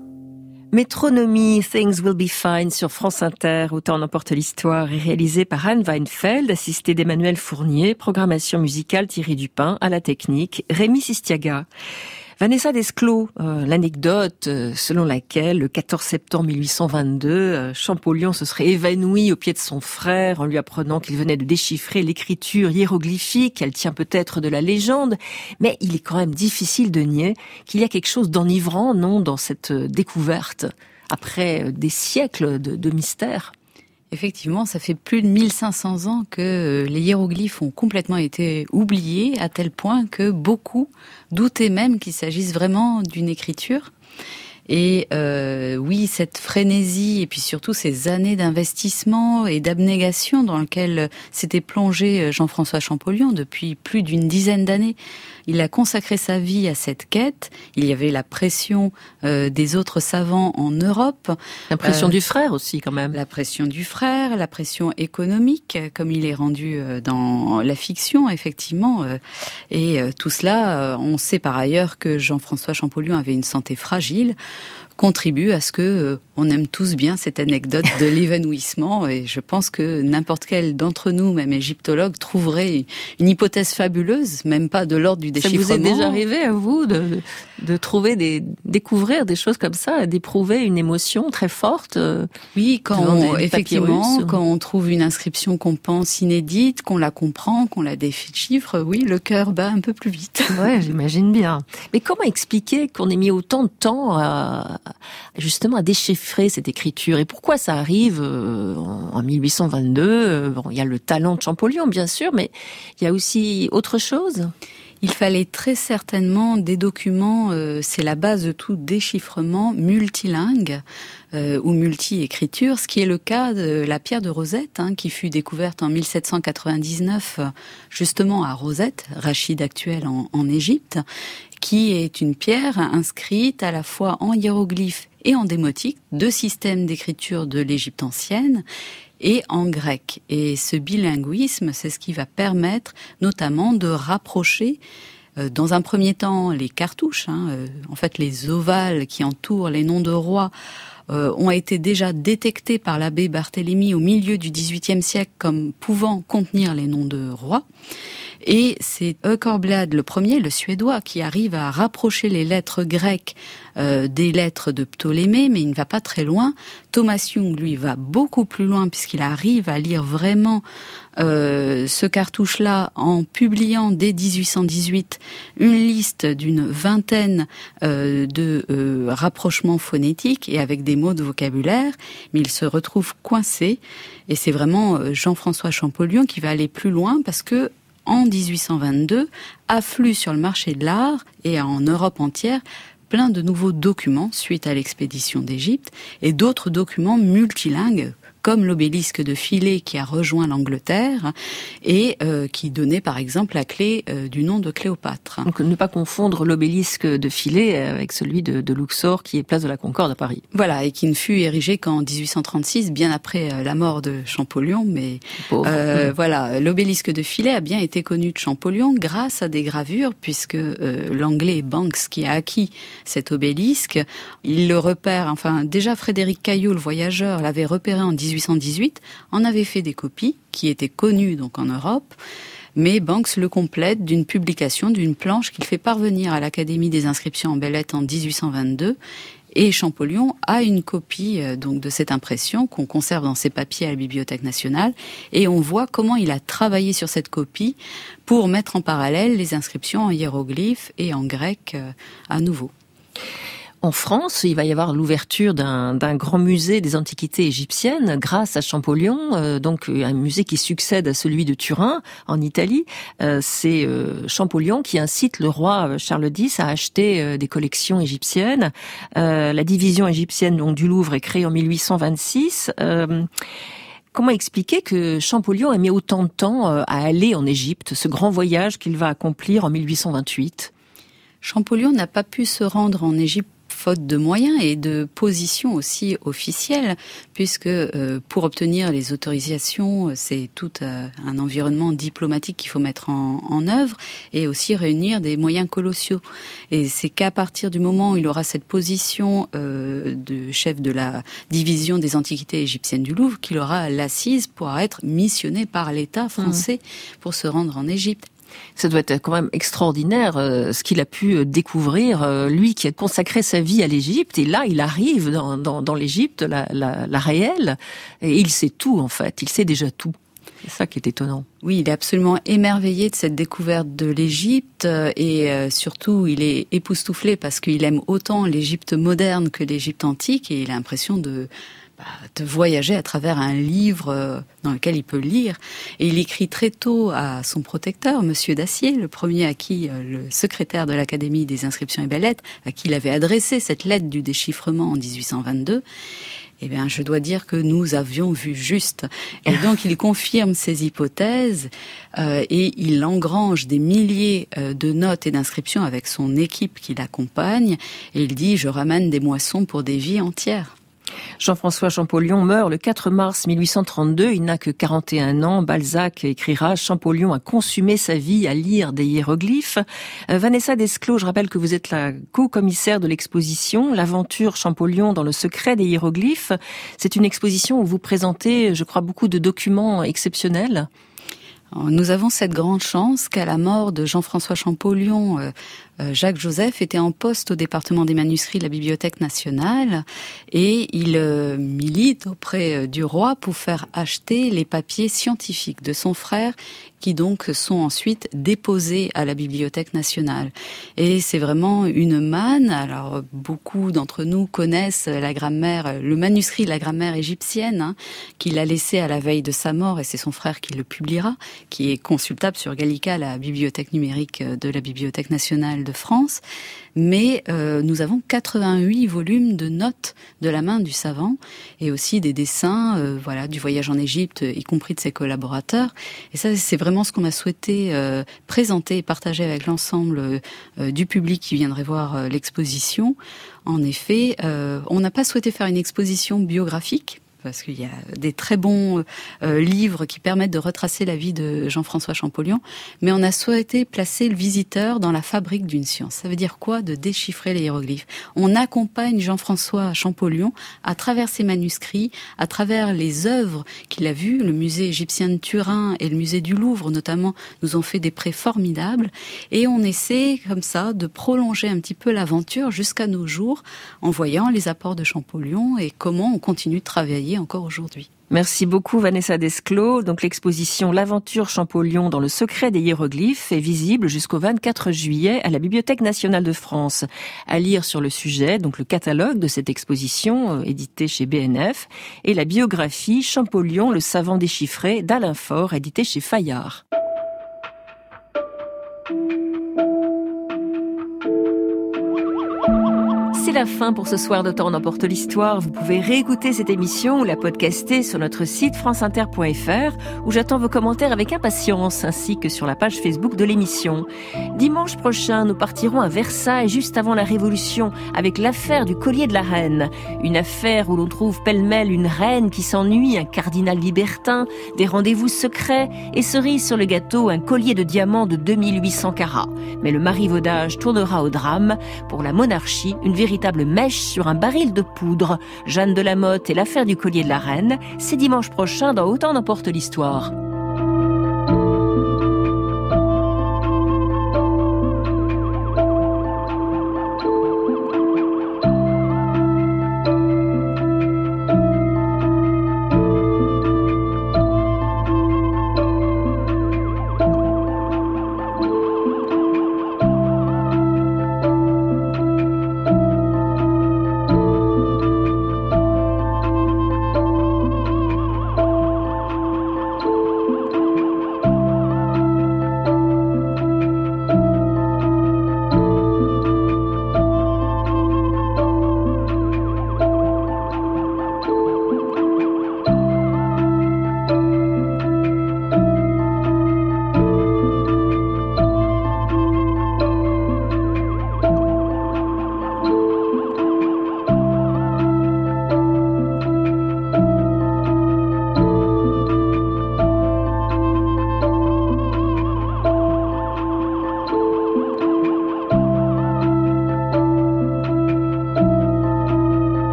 Métronomie, Things Will Be Fine sur France Inter, Autant n'emporte l'histoire, est réalisé par Anne Weinfeld, assistée d'Emmanuel Fournier, programmation musicale Thierry Dupin, à la technique, Rémi Sistiaga. Vanessa Desclos, l'anecdote selon laquelle le 14 septembre 1822, Champollion se serait évanoui au pied de son frère en lui apprenant qu'il venait de déchiffrer l'écriture hiéroglyphique. Elle tient peut-être de la légende, mais il est quand même difficile de nier qu'il y a quelque chose d'enivrant, non, dans cette découverte, après des siècles de mystère. Effectivement, ça fait plus de 1500 ans que les hiéroglyphes ont complètement été oubliés, à tel point que beaucoup doutaient même qu'il s'agisse vraiment d'une écriture. Et oui, cette frénésie et puis surtout ces années d'investissement et d'abnégation dans lesquelles s'était plongé Jean-François Champollion depuis plus d'une dizaine d'années. Il a consacré sa vie à cette quête. Il y avait la pression des autres savants en Europe. La pression du frère aussi, quand même. La pression du frère, la pression économique, comme il est rendu dans la fiction, effectivement. Et tout cela, on sait par ailleurs que Jean-François Champollion avait une santé fragile, contribue à ce que on aime tous bien cette anecdote de l'évanouissement, et je pense que n'importe quel d'entre nous, même égyptologue, trouverait une hypothèse fabuleuse, même pas de l'ordre du déchiffrement. Ça vous est déjà arrivé à vous de trouver découvrir des choses comme ça, d'éprouver une émotion très forte? Oui, effectivement, quand on trouve une inscription qu'on pense inédite, qu'on la comprend, qu'on la déchiffre, oui, le cœur bat un peu plus vite. Ouais, j'imagine bien. Mais comment expliquer qu'on ait mis autant de temps justement à déchiffrer cette écriture, et pourquoi ça arrive en 1822? Bon, il y a le talent de Champollion, bien sûr, mais il y a aussi autre chose. Il fallait très certainement des documents, c'est la base de tout déchiffrement, multilingue ou multi-écriture, ce qui est le cas de la pierre de Rosette, qui fut découverte en 1799 justement à Rosette, Rachid actuel en Égypte, qui est une pierre inscrite à la fois en hiéroglyphe et en démotique, deux systèmes d'écriture de l'Égypte ancienne, et en grec. Et ce bilinguisme, c'est ce qui va permettre notamment de rapprocher, dans un premier temps, les cartouches, en fait les ovales qui entourent les noms de rois, ont été déjà détectés par l'abbé Barthélemy au milieu du XVIIIe siècle comme pouvant contenir les noms de rois. Et c'est Økerblad le premier, le suédois, qui arrive à rapprocher les lettres grecques des lettres de Ptolémée, mais il ne va pas très loin. Thomas Young, lui, va beaucoup plus loin puisqu'il arrive à lire vraiment ce cartouche-là en publiant dès 1818 une liste d'une vingtaine de rapprochements phonétiques et avec des mots de vocabulaire, mais il se retrouve coincé. Et c'est vraiment Jean-François Champollion qui va aller plus loin parce que en 1822, affluent sur le marché de l'art et en Europe entière plein de nouveaux documents suite à l'expédition d'Égypte et d'autres documents multilingues comme l'obélisque de Philae qui a rejoint l'Angleterre et qui donnait par exemple la clé du nom de Cléopâtre. Donc ne pas confondre l'obélisque de Philae avec celui de Luxor qui est place de la Concorde à Paris. Voilà, et qui ne fut érigé qu'en 1836, bien après la mort de Champollion. Mais voilà, l'obélisque de Philae a bien été connu de Champollion grâce à des gravures, puisque l'anglais Banks qui a acquis cet obélisque, il le repère, enfin déjà Frédéric Caillot, le voyageur, l'avait repéré en 1818, en avait fait des copies qui étaient connues donc en Europe, Mais Banks le complète d'une publication, d'une planche qu'il fait parvenir à l'Académie des inscriptions en belles-lettres en 1822. Et Champollion a une copie donc de cette impression qu'on conserve dans ses papiers à la Bibliothèque nationale. Et on voit comment il a travaillé sur cette copie pour mettre en parallèle les inscriptions en hiéroglyphes et en grec à nouveau. En France, il va y avoir l'ouverture d'un grand musée des antiquités égyptiennes grâce à Champollion, donc un musée qui succède à celui de Turin en Italie. C'est Champollion qui incite le roi Charles X à acheter des collections égyptiennes. La division égyptienne donc, du Louvre est créée en 1826. Comment expliquer que Champollion a mis autant de temps à aller en Égypte, ce grand voyage qu'il va accomplir en 1828 ? Champollion n'a pas pu se rendre en Égypte faute de moyens et de position aussi officielle, puisque pour obtenir les autorisations, c'est tout un environnement diplomatique qu'il faut mettre en œuvre et aussi réunir des moyens colossaux. Et c'est qu'à partir du moment où il aura cette position de chef de la division des antiquités égyptiennes du Louvre qu'il aura l'assise pour être missionné par l'État français pour se rendre en Égypte. Ça doit être quand même extraordinaire ce qu'il a pu découvrir, lui qui a consacré sa vie à l'Égypte. Et là, il arrive dans l'Égypte, la réelle, et il sait tout en fait, il sait déjà tout. C'est ça qui est étonnant. Oui, il est absolument émerveillé de cette découverte de l'Égypte et surtout il est époustouflé parce qu'il aime autant l'Égypte moderne que l'Égypte antique et il a l'impression de voyager à travers un livre dans lequel il peut lire. Et il écrit très tôt à son protecteur, Monsieur Dacier, le premier à qui le secrétaire de l'Académie des inscriptions et belles-lettres, à qui il avait adressé cette lettre du déchiffrement en 1822. Eh bien, je dois dire que nous avions vu juste. Et donc, il confirme ses hypothèses et il engrange des milliers de notes et d'inscriptions avec son équipe qui l'accompagne. Et il dit, je ramène des moissons pour des vies entières. Jean-François Champollion meurt le 4 mars 1832, il n'a que 41 ans. Balzac écrira « Champollion a consumé sa vie à lire des hiéroglyphes ». Vanessa Desclaux, je rappelle que vous êtes la co-commissaire de l'exposition « L'aventure Champollion dans le secret des hiéroglyphes ». C'est une exposition où vous présentez, je crois, beaucoup de documents exceptionnels. Nous avons cette grande chance qu'à la mort de Jean-François Champollion, Jacques Joseph était en poste au département des manuscrits de la Bibliothèque nationale et il milite auprès du roi pour faire acheter les papiers scientifiques de son frère qui donc sont ensuite déposés à la Bibliothèque nationale. Et c'est vraiment une manne. Alors beaucoup d'entre nous connaissent la grammaire, le manuscrit de la grammaire égyptienne qu'il a laissé à la veille de sa mort et c'est son frère qui le publiera, qui est consultable sur Gallica, la bibliothèque numérique de la Bibliothèque nationale de France. Mais nous avons 88 volumes de notes de la main du savant et aussi des dessins du voyage en Égypte, y compris de ses collaborateurs. Et ça, c'est vraiment ce qu'on a souhaité présenter et partager avec l'ensemble du public qui viendrait voir l'exposition. En effet, on n'a pas souhaité faire une exposition biographique, parce qu'il y a des très bons livres qui permettent de retracer la vie de Jean-François Champollion, mais on a souhaité placer le visiteur dans la fabrique d'une science. Ça veut dire quoi? De déchiffrer les hiéroglyphes. On accompagne Jean-François Champollion à travers ses manuscrits, à travers les œuvres qu'il a vues. Le musée égyptien de Turin et le musée du Louvre, notamment, nous ont fait des prêts formidables, et on essaie, comme ça, de prolonger un petit peu l'aventure jusqu'à nos jours, en voyant les apports de Champollion et comment on continue de travailler encore aujourd'hui. Merci beaucoup Vanessa Desclaux. Donc l'exposition L'aventure Champollion dans le secret des hiéroglyphes est visible jusqu'au 24 juillet à la Bibliothèque nationale de France. À lire sur le sujet, donc le catalogue de cette exposition édité chez BNF et la biographie Champollion, le savant déchiffré d'Alain Faure, édité chez Fayard. C'est la fin pour ce soir d'Autant n'emporte l'histoire. Vous pouvez réécouter cette émission ou la podcaster sur notre site franceinter.fr où j'attends vos commentaires avec impatience ainsi que sur la page Facebook de l'émission. Dimanche prochain, nous partirons à Versailles juste avant la Révolution avec l'affaire du collier de la reine. Une affaire où l'on trouve pêle-mêle une reine qui s'ennuie, un cardinal libertin, des rendez-vous secrets et cerise sur le gâteau, un collier de diamants de 2800 carats. Mais le marivaudage tournera au drame. Pour la monarchie, une véritable mèche sur un baril de poudre. Jeanne de la Motte et l'affaire du collier de la reine, c'est dimanche prochain dans Autant n'emporte l'histoire.